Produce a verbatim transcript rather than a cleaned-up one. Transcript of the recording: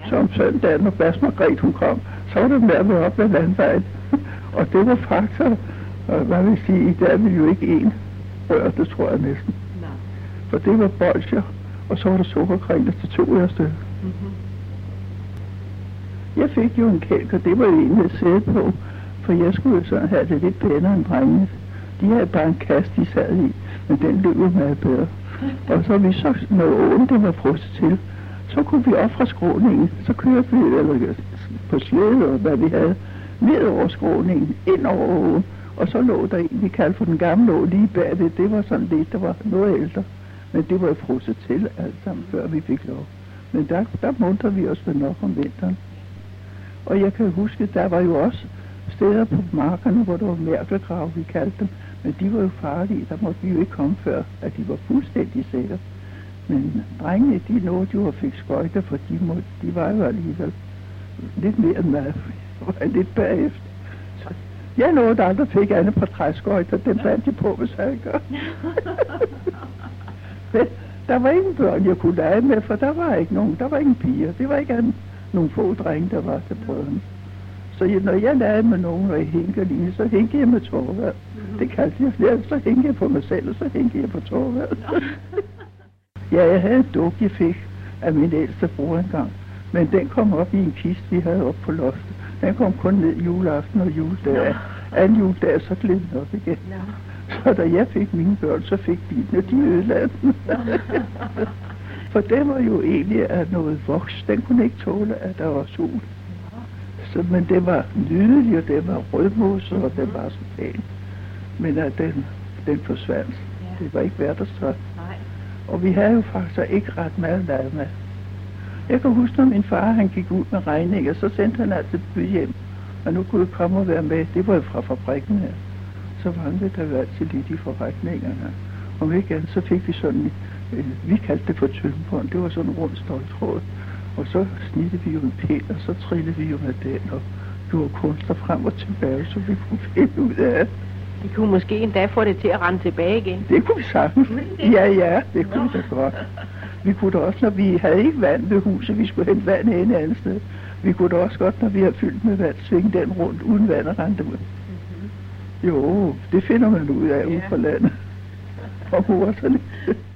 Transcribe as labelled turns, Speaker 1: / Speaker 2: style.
Speaker 1: Så om søndagen, når Bas Margrethe hun kom, så var det med at være op ved landvejen. Og det var fakta, og hvad vil sige, i dag ville jo ikke en rør, det tror jeg næsten.
Speaker 2: Nej.
Speaker 1: For det var bolsjer, og så var der sukkerkriler til to øre stykker.
Speaker 2: Mm-hmm.
Speaker 1: Jeg fik jo en kælk, og det var jo en, jeg sætte på, for jeg skulle jo sådan have det lidt pænere end drengene. De havde bare en kasse, de sad i, men den løb jo meget bedre. Og så vi så, når åen det var frosset til, så kunne vi op fra skråningen, så kørte vi eller, på slæde, og hvad vi havde, ned over skråningen, ind over åen, og så lå der en, vi kaldte for den gamle å lige bagved. Det var sådan lidt, der var noget ældre, men det var jo frosset til alt sammen, før vi fik lov. Men der, der munter vi os vel nok om vinteren. Og jeg kan huske, der var jo også steder på markerne, hvor der var mærkelgrav, vi kaldte dem, men de var jo farlige, der måtte vi jo ikke komme før, at de var fuldstændig sikre. Men drengene, de nåede jo og fik skøjter, for de, måtte, de var jo alligevel lidt mere end mig. Jeg var lidt bagefter. Så jeg nåede aldrig fik andet på træskøjter, den bandt de på, hvis jeg gør. Men der var ingen børn, jeg kunne lege med, for der var ikke nogen, der var ingen piger. Det var ikke andet nogle få drenge, der var til prøven. Så jeg, når jeg legede med nogen, og jeg hænger lige, så hænger jeg med Torvald. Mm-hmm. Det kaldte jeg flere, så hænger jeg på mig selv, og så hænger jeg på Torvald. Ja, jeg havde en duk, jeg fik af min ældste bror engang. Men den kom op i en kiste, vi havde oppe på loftet. Den kom kun ned juleaften og juledag. Anden juledag, så gled den op igen. Så da jeg fik mine børn, så fik de den, og de ødelagde den. For den var jo egentlig af noget voks. Den kunne ikke tåle, at der var sol. Så, men det var nydelig, og det var rødmos, og det var så pænt. Men at den, den forsvandt. Ja. Det var ikke værd at stå. Og vi havde jo faktisk ikke ret meget lavet med. Jeg kan huske, når min far han gik ud med regninger, så sendte han altid by hjem. Og nu kunne jeg komme og være med. Det var jo fra fabrikken her. Så vandrede der jo altid lidt i forretningerne. Om ikke andet, så fik vi sådan, øh, vi kaldte det for tyndbånd. Det var sådan en rund stoltråd. Og så snittede vi jo en pind, og så trillede vi jo med den, og gjorde kunster frem og tilbage, så vi kunne finde ud af det.
Speaker 2: Vi kunne måske endda få det til at rende tilbage igen.
Speaker 1: Det kunne vi sagtens. Ja, ja, det kunne vi da godt. Vi kunne da også, når vi havde ikke vand ved huset, vi skulle hente vand et andet sted. Vi kunne da også godt, når vi har fyldt med vand, svinge den rundt uden vand og rende ud. Mm-hmm. Jo, det finder man ud af, ja, ude på landet. Og mor sådan lidt.